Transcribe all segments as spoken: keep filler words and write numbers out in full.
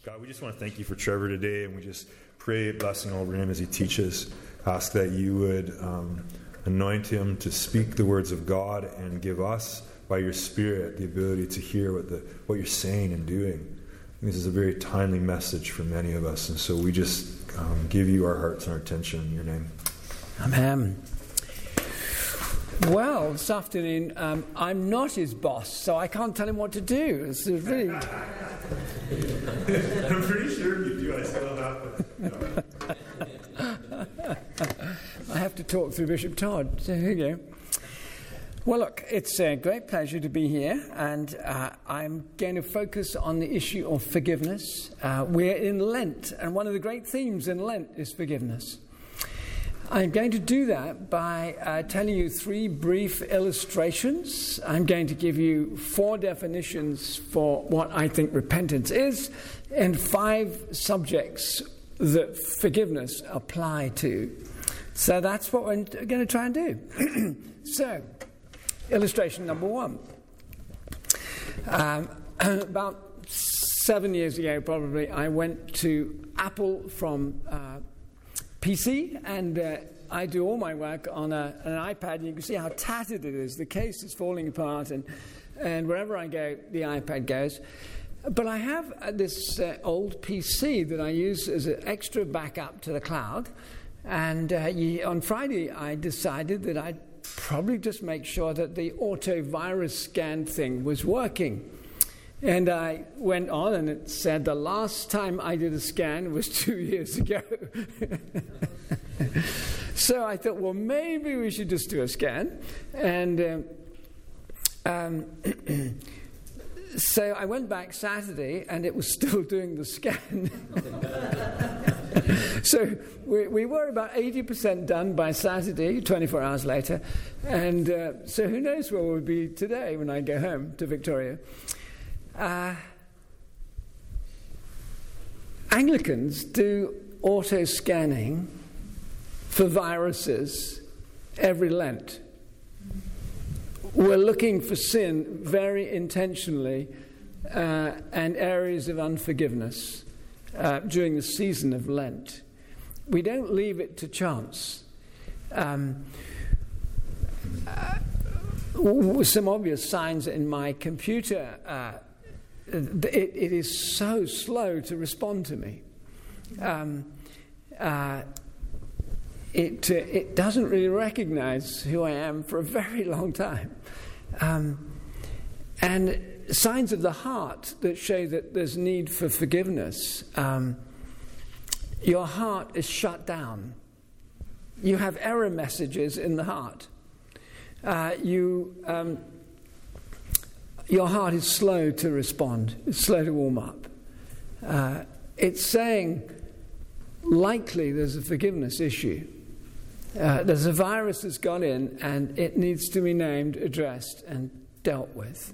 God, we just want to thank you for Trevor today, and we just pray a blessing over him as he teaches. Ask that you would um, anoint him to speak the words of God and give us, by your Spirit, the ability to hear what the what you're saying and doing. This is a very timely message for many of us, and so we just um, give you our hearts and our attention in your name. Amen. Well, this afternoon, um, I'm not his boss, so I can't tell him what to do. It's really... I'm pretty sure you do. I still have to. I have to talk through Bishop Todd. So here you go. Well, look, it's a great pleasure to be here, and uh, I'm going to focus on the issue of forgiveness. Uh, we're in Lent, and one of the great themes in Lent is forgiveness. I'm going to do that by uh, telling you three brief illustrations. I'm going to give you four definitions for what I think repentance is, and five subjects that forgiveness apply to. So that's what we're going to try and do. So, illustration number one. Um, about seven years ago, probably, I went to Apple from uh, P C, and uh, I do all my work on a, an iPad, and you can see how tattered it is. The case is falling apart, and, and wherever I go, the iPad goes. But I have uh, this uh, old P C that I use as an extra backup to the cloud, and uh, you, on Friday I decided that I'd probably just make sure that the auto virus scan thing was working. And I went on, and it said the last time I did a scan was two years ago. So I thought, well, maybe we should just do a scan. And um, um, so I went back Saturday, and it was still doing the scan. So we, we were about eighty percent done by Saturday, twenty-four hours later. And uh, so who knows where we'll be today when I go home to Victoria. Uh, Anglicans do auto-scanning for viruses every Lent. We're looking for sin very intentionally uh, and areas of unforgiveness uh, during the season of Lent. We don't leave it to chance. Um, uh, some obvious signs in my computer uh, It, it is so slow to respond to me. Um, uh, it uh, it doesn't really recognize who I am for a very long time. Um, and signs of the heart that show that there's need for forgiveness. Um, your heart is shut down. You have error messages in the heart. Uh, you... Um, Your heart is slow to respond. It's slow to warm up. Uh, it's saying, likely there's a forgiveness issue. Uh, there's a virus that's got in, and it needs to be named, addressed, and dealt with.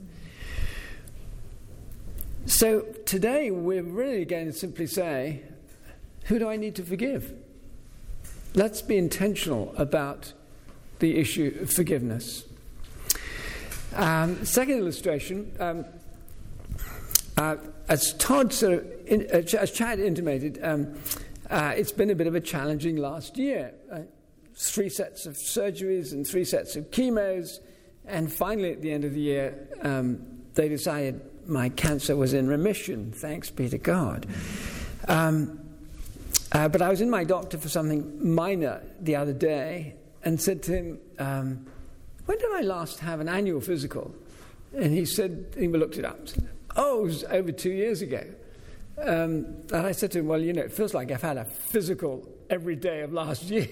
So today we're really going to simply say, who do I need to forgive? Let's be intentional about the issue of forgiveness. Um, second illustration, um, uh, as Todd sort of, in, uh, as Chad intimated, um, uh, it's been a bit of a challenging last year. Uh, three sets of surgeries and three sets of chemos, and finally at the end of the year, um, they decided my cancer was in remission. Thanks be to God. Um, uh, but I was in my doctor for something minor the other day, and said to him, Um, when did I last have an annual physical? And he said, he looked it up. Said, oh, it was over two years ago. Um, and I said to him, well, you know, it feels like I've had a physical every day of last year.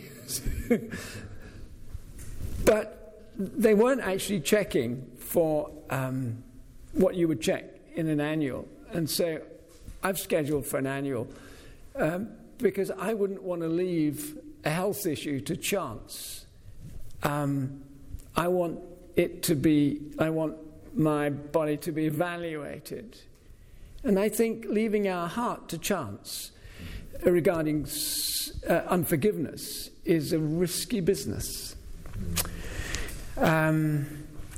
But they weren't actually checking for um, what you would check in an annual. And so I've scheduled for an annual um, because I wouldn't want to leave a health issue to chance. Um, I want it to be, I want my body to be evaluated. And I think leaving our heart to chance regarding uh, unforgiveness is a risky business. Um,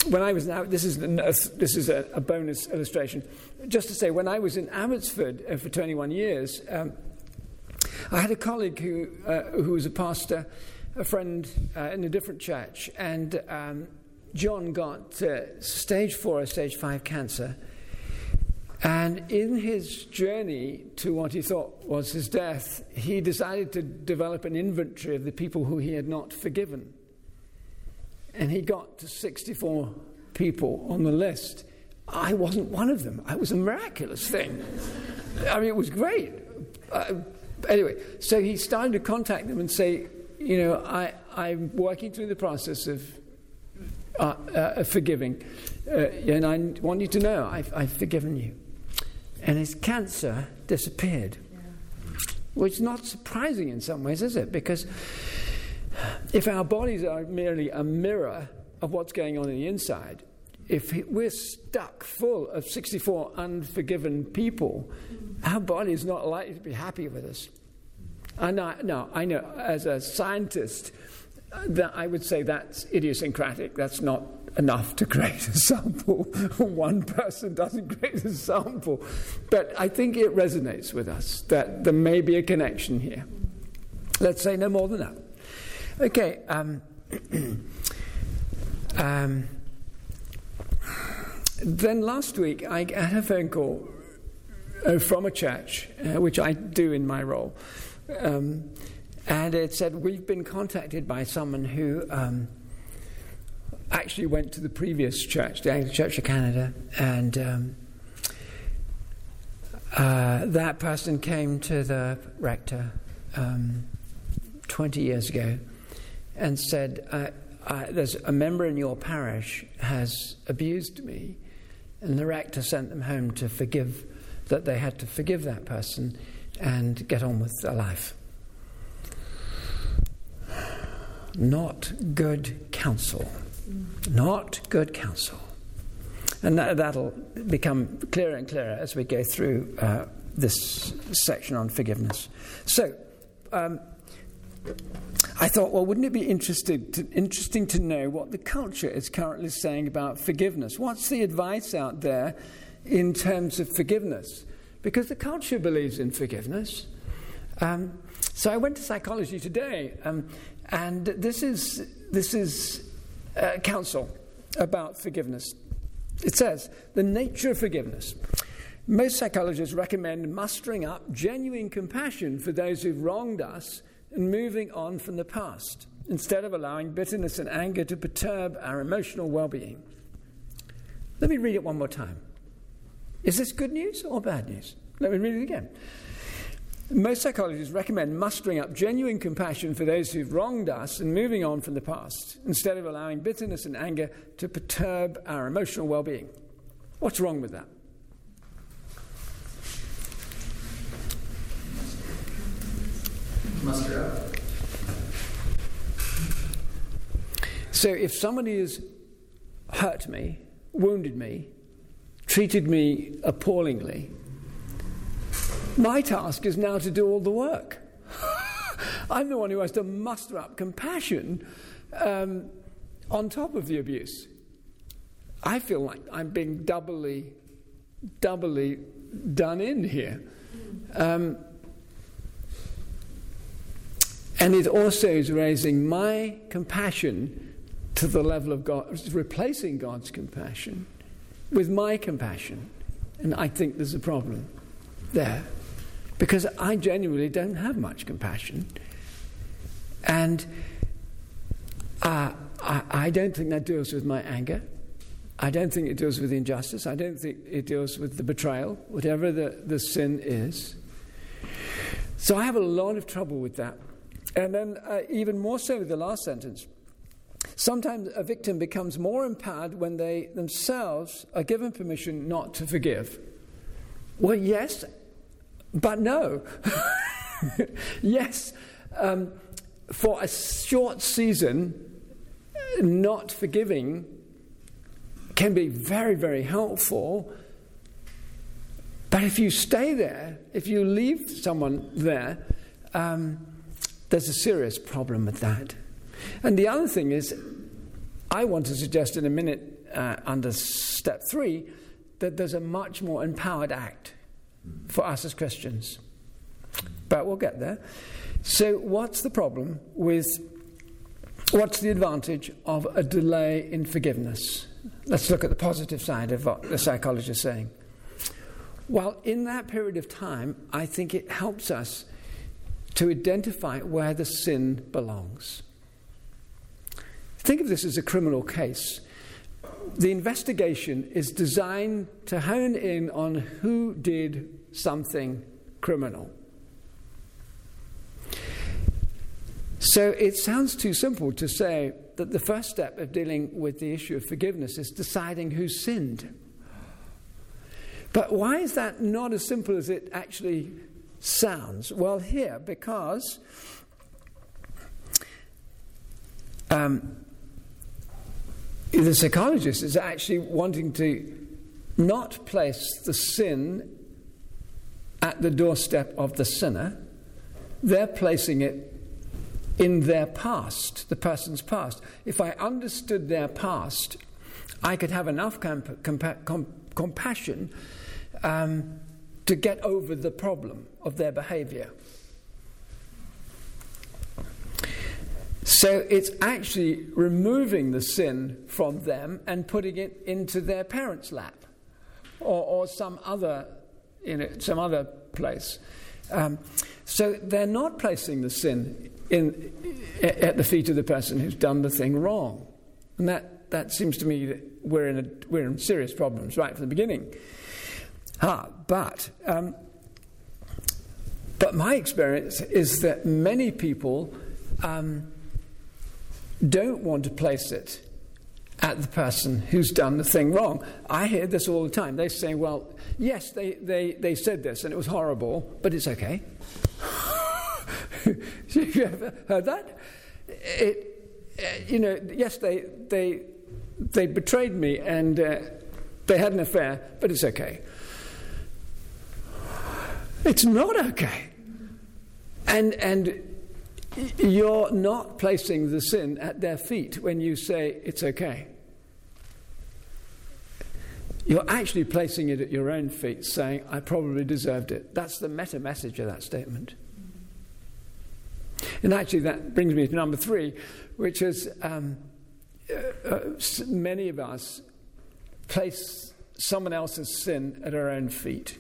when I was now, this is this is a, a bonus illustration. Just to say, when I was in Abbotsford uh, for twenty-one years, um, I had a colleague who uh, who was a pastor, a friend uh, in a different church, and um, John got uh, stage four or stage five cancer. And in his journey to what he thought was his death, he decided to develop an inventory of the people who he had not forgiven. And he got to sixty-four people on the list. I wasn't one of them. It was a miraculous thing. I mean, it was great. Uh, anyway, so he started to contact them and say, you know, I, I'm working through the process of, uh, uh, of forgiving, uh, and I want you to know I've, I've forgiven you. And his cancer disappeared, yeah. Which is not surprising in some ways, is it? Because if our bodies are merely a mirror of what's going on in the inside, if we're stuck full of sixty-four unforgiven people, our body is not likely to be happy with us. And I, no, I know, as a scientist, that I would say that's idiosyncratic. That's not enough to create a sample. One person doesn't create a sample. But I think it resonates with us that there may be a connection here. Let's say no more than that. Okay. Um, um, then last week I had a phone call uh, from a church, uh, which I do in my role. Um, and it said, we've been contacted by someone who um, actually went to the previous church, the Anglican Church of Canada, and um, uh, that person came to the rector um, twenty years ago and said, uh, uh, there's a member in your parish has abused me, and the rector sent them home to forgive, that they had to forgive that person and get on with their life. Not good counsel. Not good counsel. And that, that'll become clearer and clearer as we go through uh, this section on forgiveness. So, um, I thought, well, wouldn't it be interested to, interesting to know what the culture is currently saying about forgiveness? What's the advice out there in terms of forgiveness? Because the culture believes in forgiveness. Um, so I went to Psychology Today, um, and this is this is uh, counsel about forgiveness. It says, the nature of forgiveness. Most psychologists recommend mustering up genuine compassion for those who've wronged us and moving on from the past, instead of allowing bitterness and anger to perturb our emotional well-being. Let me read it one more time. Is this good news or bad news? Let me read it again. Most psychologists recommend mustering up genuine compassion for those who've wronged us and moving on from the past, instead of allowing bitterness and anger to perturb our emotional well-being. What's wrong with that? Muster up. So if somebody has hurt me, wounded me, treated me appallingly, my task is now to do all the work. I'm the one who has to muster up compassion um, on top of the abuse. I feel like I'm being doubly, doubly done in here. Um, and it also is raising my compassion to the level of God, replacing God's compassion with my compassion. And I think there's a problem there. Because I genuinely don't have much compassion. And uh, I, I don't think that deals with my anger. I don't think it deals with the injustice. I don't think it deals with the betrayal, whatever the, the sin is. So I have a lot of trouble with that. And then uh, even more so with the last sentence. Sometimes a victim becomes more empowered when they themselves are given permission not to forgive. Well, yes, but no. Yes, um, for a short season, not forgiving can be very, very helpful. But if you stay there, if you leave someone there, um, there's a serious problem with that. And the other thing is, I want to suggest in a minute uh, under step three, that there's a much more empowered act for us as Christians. But we'll get there. So what's the problem with, what's the advantage of a delay in forgiveness? Let's look at the positive side of what the psychologist is saying. Well, in that period of time, I think it helps us to identify where the sin belongs. Think of this as a criminal case. The investigation is designed to hone in on who did something criminal. So it sounds too simple to say that the first step of dealing with the issue of forgiveness is deciding who sinned. But why is that not as simple as it actually sounds? Well, here, because um, the psychologist is actually wanting to not place the sin at the doorstep of the sinner. They're placing it in their past, the person's past. If I understood their past, I could have enough comp- compa- com- compassion um, to get over the problem of their behavior. So it's actually removing the sin from them and putting it into their parents' lap, or, or some other, you know, some other place. Um, so they're not placing the sin in at the feet of the person who's done the thing wrong, and that, that seems to me that we're in a, we're in serious problems right from the beginning. Ah, but um, but my experience is that many people um, don't want to place it at the person who's done the thing wrong. I hear this all the time. They say, well, yes, they, they, they said this and it was horrible, but it's okay. You ever heard that? It, uh, you know, yes, they they they betrayed me and uh, they had an affair, but it's okay. It's not okay. And and you're not placing the sin at their feet when you say it's okay. You're actually placing it at your own feet, saying, I probably deserved it. That's the meta message of that statement. And actually that brings me to number three, which is um, uh, uh, many of us place someone else's sin at our own feet.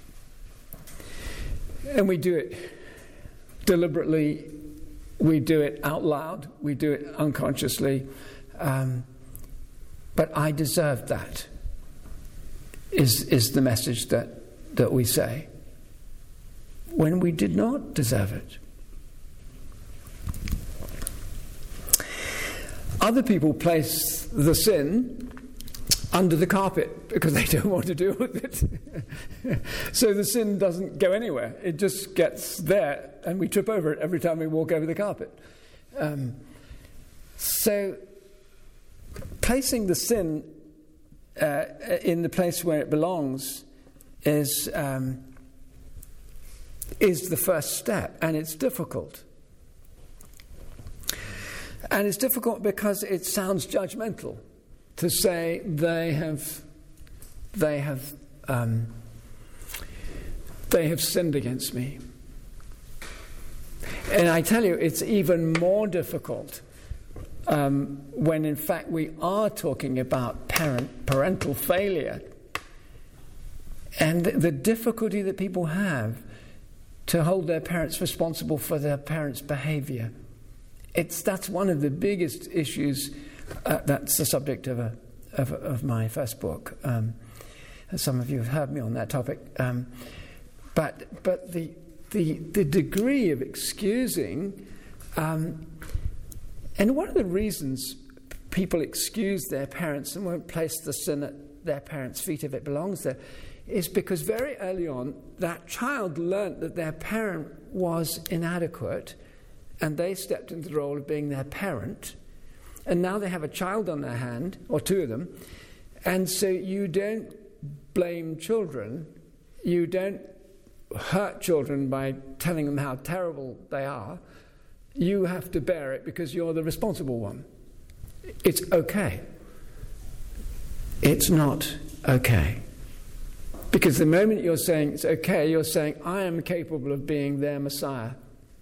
And we do it deliberately, we do it out loud, we do it unconsciously. Um, but I deserved that, is, is the message that, that we say, when we did not deserve it. Other people place the sin under the carpet because they don't want to deal with it. So the sin doesn't go anywhere. It just gets there, and we trip over it every time we walk over the carpet. Um, so placing the sin uh, in the place where it belongs is um, is the first step, and it's difficult. And it's difficult because it sounds judgmental to say they have, they have, um, they have sinned against me. And I tell you, it's even more difficult um, when, in fact, we are talking about parent parental failure and the, the difficulty that people have to hold their parents responsible for their parents' behavior. It's that's one of the biggest issues. Uh, that's the subject of a of, of my first book. Um, some of you have heard me on that topic. Um, but but the the the degree of excusing, um, and one of the reasons people excuse their parents and won't place the sin at their parents' feet if it belongs there, is because very early on that child learnt that their parent was inadequate. And they stepped into the role of being their parent. And now they have a child on their hand, or two of them. And so you don't blame children. You don't hurt children by telling them how terrible they are. You have to bear it because you're the responsible one. It's okay. it's not okay. Because the moment you're saying it's okay, you're saying, I am capable of being their Messiah.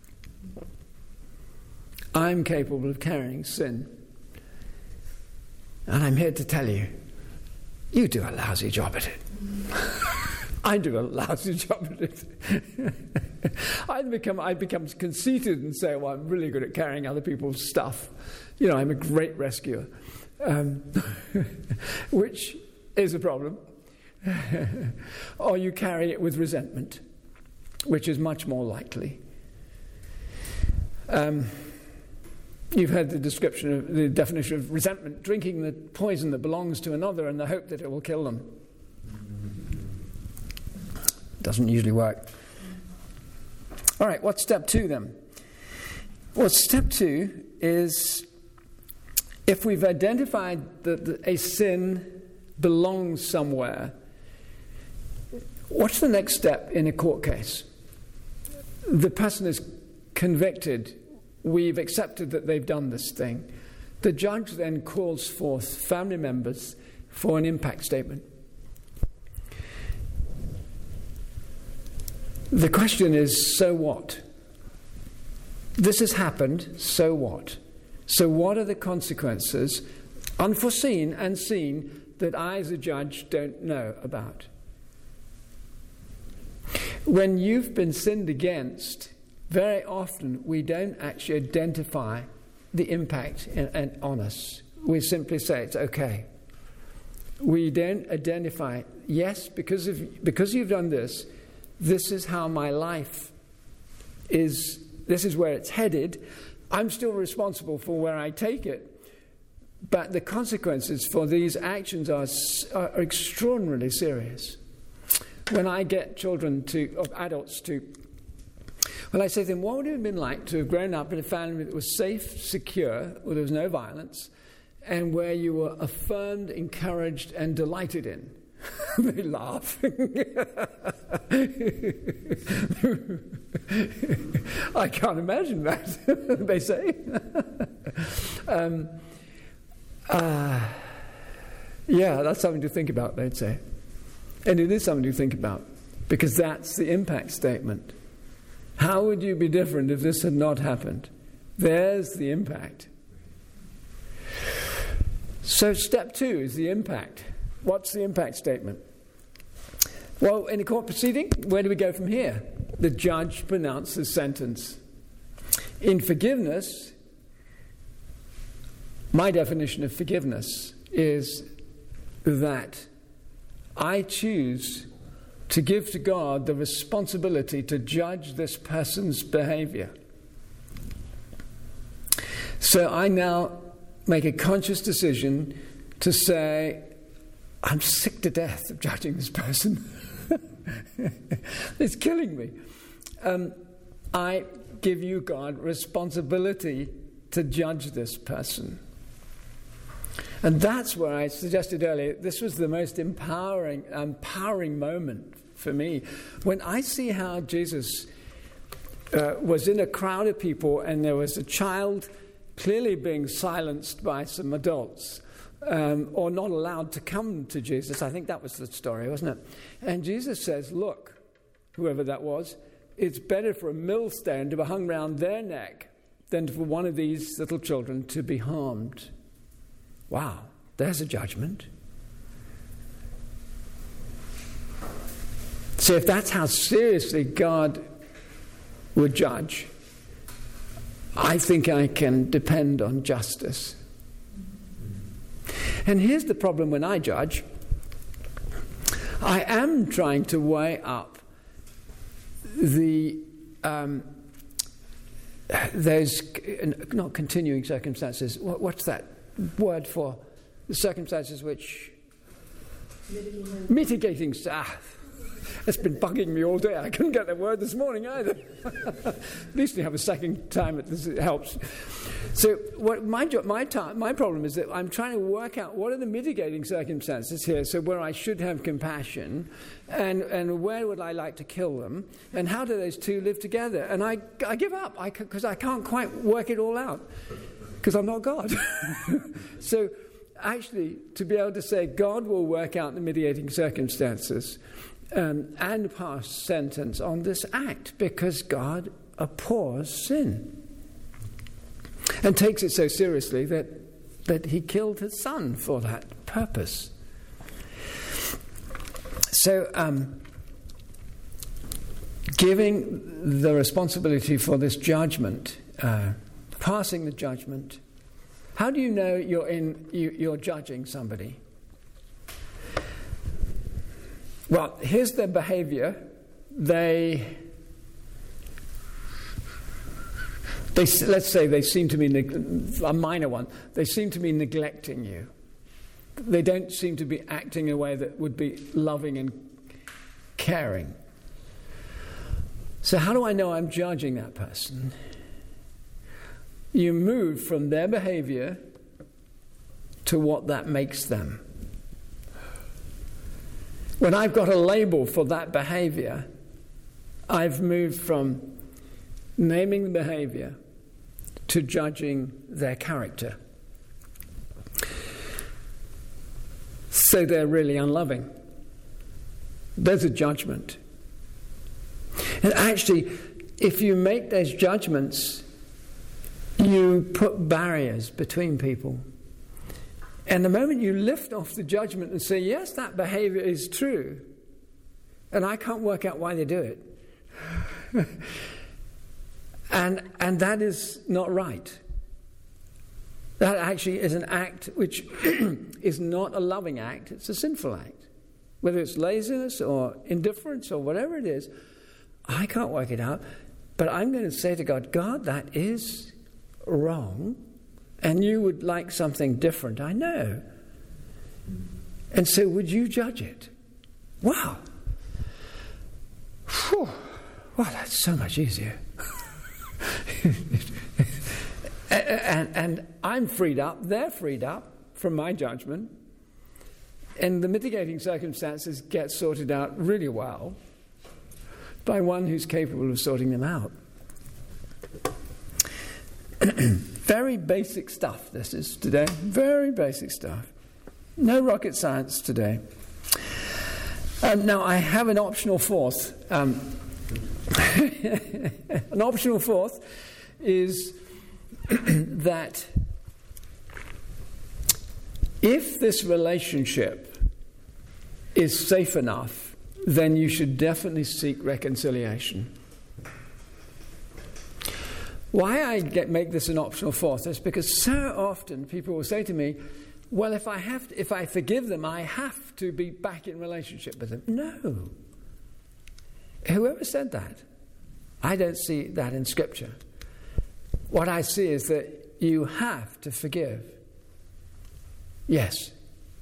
I'm capable of carrying sin. And I'm here to tell you, you do a lousy job at it. I do a lousy job at it. I become, I become conceited and say, well, I'm really good at carrying other people's stuff. You know, I'm a great rescuer. Um, which is a problem. Or you carry it with resentment, which is much more likely. Um, you've heard the description of the definition of resentment: drinking the poison that belongs to another in the hope that it will kill them. Doesn't usually work. All right, what's step two then? Well, step two is, if we've identified that a sin belongs somewhere, what's the next step in a court case? The person is convicted. We've accepted that they've done this thing. The judge then calls forth family members for an impact statement. The question is, so what? This has happened, so what? So what are the consequences, unforeseen and seen, that I as a judge don't know about? When you've been sinned against, very often we don't actually identify the impact in, in, on us. We simply say it's okay. We don't identify, yes, because of because you've done this, this is how my life is, this is where it's headed. I'm still responsible for where I take it, but the consequences for these actions are, are extraordinarily serious. When I get children to, or adults to, when I say to them, what would it have been like to have grown up in a family that was safe, secure, where there was no violence, and where you were affirmed, encouraged, and delighted in? They laugh. I can't imagine that, they say. um, uh, yeah, that's something to think about, they'd say. And it is something to think about, because that's the impact statement. How would you be different if this had not happened? There's the impact. So step two is the impact. What's the impact statement? Well, in a court proceeding, where do we go from here? The judge pronounces sentence. In forgiveness, my definition of forgiveness is that I choose to give to God the responsibility to judge this person's behavior. So I now make a conscious decision to say, I'm sick to death of judging this person. It's killing me. Um, I give you, God, responsibility to judge this person. And that's where I suggested earlier, this was the most empowering, empowering moment for me. When I see how Jesus uh, was in a crowd of people and there was a child clearly being silenced by some adults, um, or not allowed to come to Jesus. I think that was the story, wasn't it? And Jesus says, look, whoever that was, it's better for a millstone to be hung round their neck than for one of these little children to be harmed. Wow, there's a judgment. So if that's how seriously God would judge, I think I can depend on justice. And here's the problem when I judge. I am trying to weigh up the um, those not continuing circumstances. What, what's that word for the circumstances which mitigating, mitigating ah, it's been bugging me all day. I couldn't get that word this morning either. At least you have a second time. It helps. So what my job, my time, my problem is that I'm trying to work out what are the mitigating circumstances here. So where I should have compassion, and and where would I like to kill them, and how do those two live together? And I I give up because I, I can't quite work it all out because I'm not God. So actually, to be able to say God will work out the mitigating circumstances um, and pass sentence on this act because God abhors sin and takes it so seriously that, that he killed his son for that purpose. So, um, giving the responsibility for this judgment, uh, passing the judgment. How do you know you're in? You, you're judging somebody? Well, here's their behavior. They, they let's say they seem to be neg- a minor one. They seem to be neglecting you. They don't seem to be acting in a way that would be loving and caring. So how do I know I'm judging that person? You move from their behavior to what that makes them. When I've got a label for that behavior, I've moved from naming the behavior to judging their character. So they're really unloving. There's a judgment. And actually, if you make those judgments, you put barriers between people. And the moment you lift off the judgment and say, yes, that behavior is true, and I can't work out why they do it, and, and that is not right. That actually is an act which is not a loving act, it's a sinful act. Whether it's laziness or indifference or whatever it is, I can't work it out, but I'm going to say to God, God, that is wrong, and you would like something different, I know. And so would you judge it? Wow. Whew. Wow, that's so much easier. and, and I'm freed up, they're freed up from my judgment, and the mitigating circumstances get sorted out really well by one who's capable of sorting them out. Very basic stuff this is today. Very basic stuff. No rocket science today. Um, now I have an optional fourth. Um, an optional fourth is that if this relationship is safe enough, then you should definitely seek reconciliation. Why I get, make this an optional fourth is because so often people will say to me, well, if I have to, if I forgive them, I have to be back in relationship with them. No. Whoever said that? I don't see that in Scripture. What I see is that you have to forgive. Yes.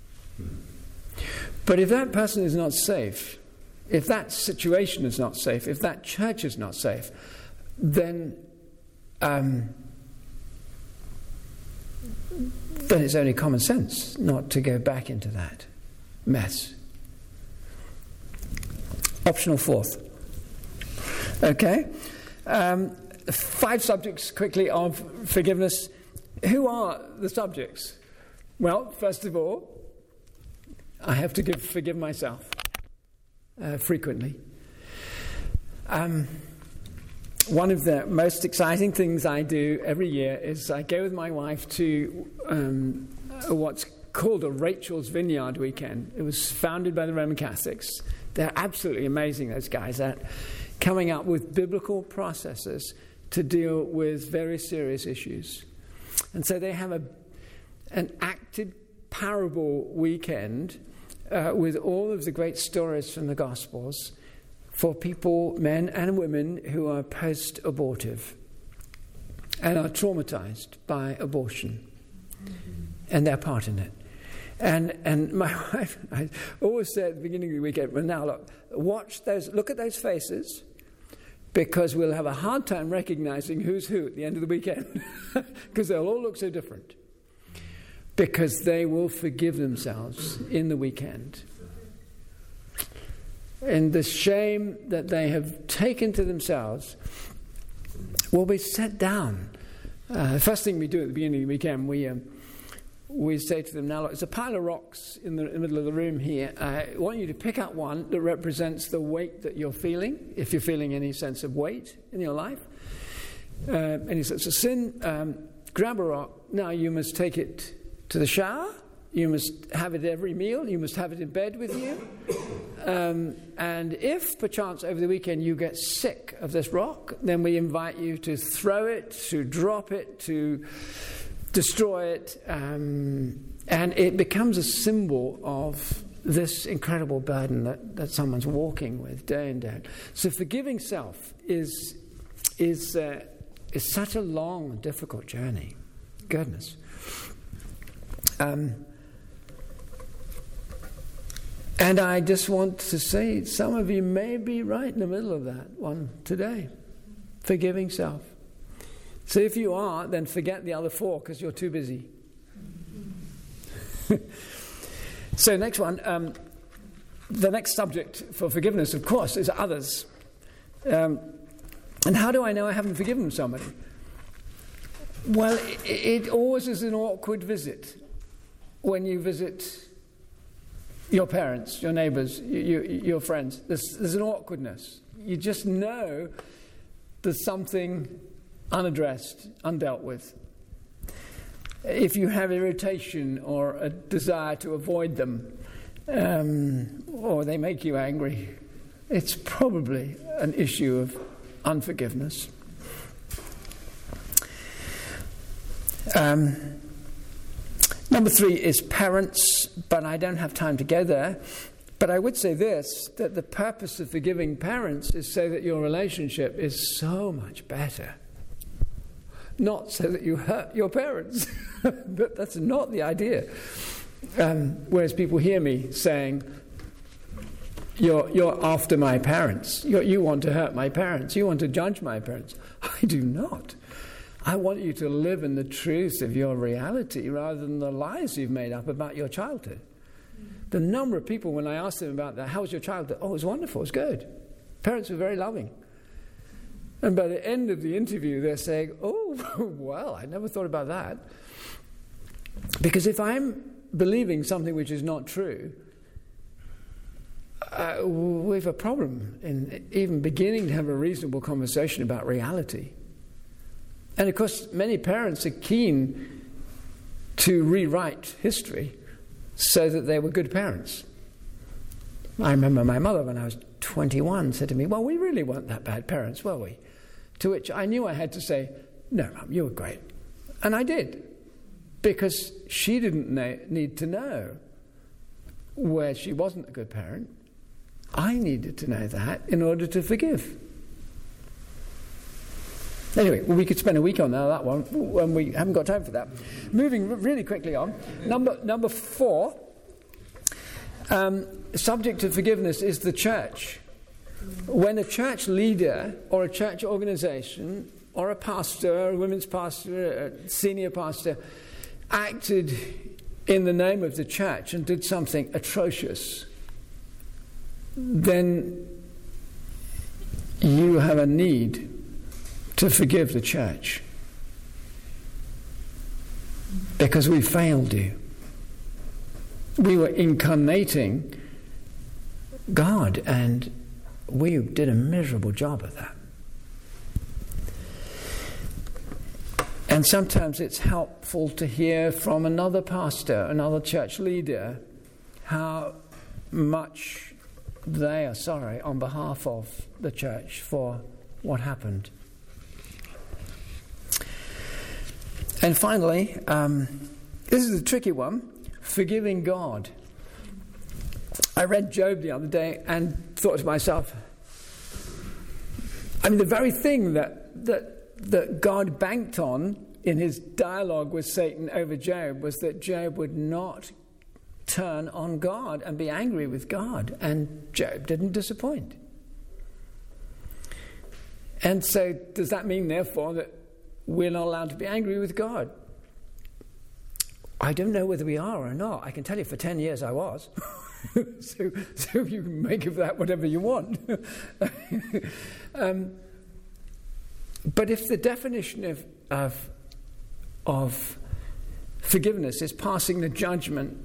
But if that person is not safe, if that situation is not safe, if that church is not safe, then um, then it's only common sense not to go back into that mess. Optional fourth. Okay. Um, five subjects quickly of forgiveness. Who are the subjects? Well, first of all, I have to give, forgive myself uh, frequently. Um, one of the most exciting things I do every year is I go with my wife to um, what's called a Rachel's Vineyard weekend. It was founded by the Roman Catholics. They're absolutely amazing, those guys, at coming up with biblical processes to deal with very serious issues. And so they have a an acted parable weekend uh, with all of the great stories from the Gospels for people, men and women, who are post-abortive and are traumatized by abortion and their part in it. And and my wife, I always say at the beginning of the weekend, well, now look, watch those, look at those faces, because we'll have a hard time recognizing who's who at the end of the weekend, because they'll all look so different. Because they will forgive themselves in the weekend. And the shame that they have taken to themselves will be set down. Uh, the first thing we do at the beginning of the weekend, we um, we say to them, now look, there's a pile of rocks in the, in the middle of the room here. I want you to pick up one that represents the weight that you're feeling, if you're feeling any sense of weight in your life. Uh, any sense of sin, um, grab a rock. Now you must take it to the shower. You must have it every meal. You must have it in bed with you. Um, and if, perchance, over the weekend you get sick of this rock, then we invite you to throw it, to drop it, to destroy it. Um, and it becomes a symbol of this incredible burden that, that someone's walking with day in, day out. So forgiving self is, is, uh, is such a long and difficult journey. Goodness. Um, And I just want to say, some of you may be right in the middle of that one today. Forgiving self. So if you are, then forget the other four because you're too busy. So next one. Um, the next subject for forgiveness, of course, is others. Um, and how do I know I haven't forgiven somebody? Well, it, it always is an awkward visit when you visit your parents, your neighbours, you, you, your friends. There's, there's an awkwardness. You just know there's something unaddressed, undealt with. If you have irritation or a desire to avoid them, um, or they make you angry, it's probably an issue of unforgiveness. Um, number three is parents, but I don't have time to go there. But I would say this, that the purpose of forgiving parents is so that your relationship is so much better. Not so that you hurt your parents. But that's not the idea. Um, whereas people hear me saying, you're, you're after my parents. You're, you want to hurt my parents. You want to judge my parents. I do not. I want you to live in the truth of your reality rather than the lies you've made up about your childhood. The number of people, when I ask them about that, how was your childhood? Oh, it was wonderful, it was good. Parents were very loving. And by the end of the interview, they're saying, oh, well, I never thought about that. Because if I'm believing something which is not true, uh, we have a problem in even beginning to have a reasonable conversation about reality. And of course, many parents are keen to rewrite history so that they were good parents. I remember my mother, when I was twenty-one, said to me, well, we really weren't that bad parents, were we? To which I knew I had to say, no, Mum, you were great. And I did, because she didn't na- need to know where she wasn't a good parent. I needed to know that in order to forgive. Anyway, well, we could spend a week on that one, when we haven't got time for that. Moving really quickly on. Number number four, um, subject of forgiveness is the church. When a church leader or a church organization or a pastor, a women's pastor, a senior pastor, acted in the name of the church and did something atrocious, then you have a need to forgive the church, because we failed you. We were incarnating God, and we did a miserable job of that. And sometimes it's helpful to hear from another pastor, another church leader, how much they are sorry on behalf of the church for what happened. And finally, um, this is a tricky one, forgiving God. I read Job the other day and thought to myself, I mean, the very thing that, that, that God banked on in his dialogue with Satan over Job was that Job would not turn on God and be angry with God. And Job didn't disappoint. And so does that mean, therefore, that we're not allowed to be angry with God? I don't know whether we are or not. I can tell you for ten years I was. so, so you can make of that whatever you want. um, but if the definition of, of, of forgiveness is passing the judgment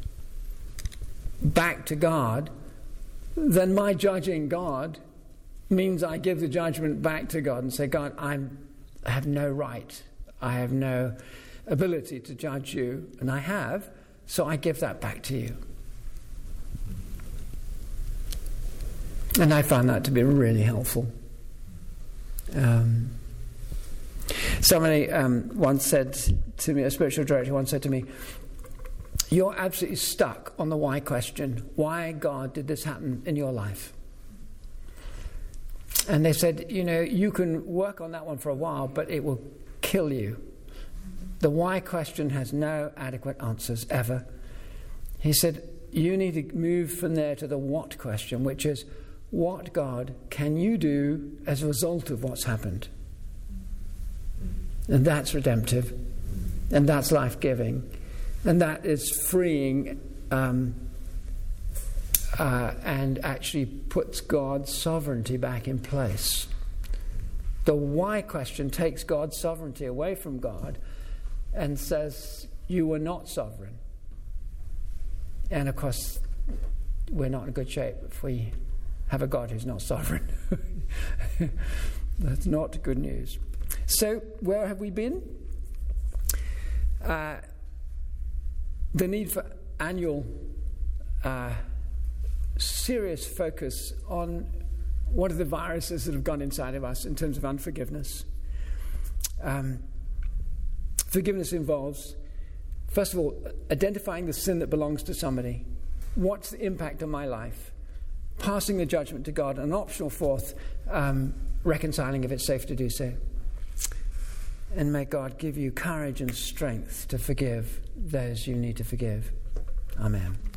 back to God, then my judging God means I give the judgment back to God and say, God, I'm, I have no right. I have no ability to judge you, and I have, so I give that back to you. And I found that to be really helpful. Um, somebody um, once said to me, a spiritual director once said to me, you're absolutely stuck on the why question. Why, God, did this happen in your life? And they said, you know, you can work on that one for a while, but it will kill you. The why question has no adequate answers ever. He said, you need to move from there to the what question, which is, what, God, can you do as a result of what's happened? And that's redemptive, and that's life-giving, and that is freeing um, uh, and actually puts God's sovereignty back in place. The why question takes God's sovereignty away from God and says, you were not sovereign. And of course, we're not in good shape if we have a God who's not sovereign. That's not good news. So, where have we been? Uh, the need for annual uh, serious focus on what are the viruses that have gone inside of us in terms of unforgiveness. Um, forgiveness involves, first of all, identifying the sin that belongs to somebody. What's the impact on my life? Passing the judgment to God, and an optional fourth, um, reconciling if it's safe to do so. And may God give you courage and strength to forgive those you need to forgive. Amen.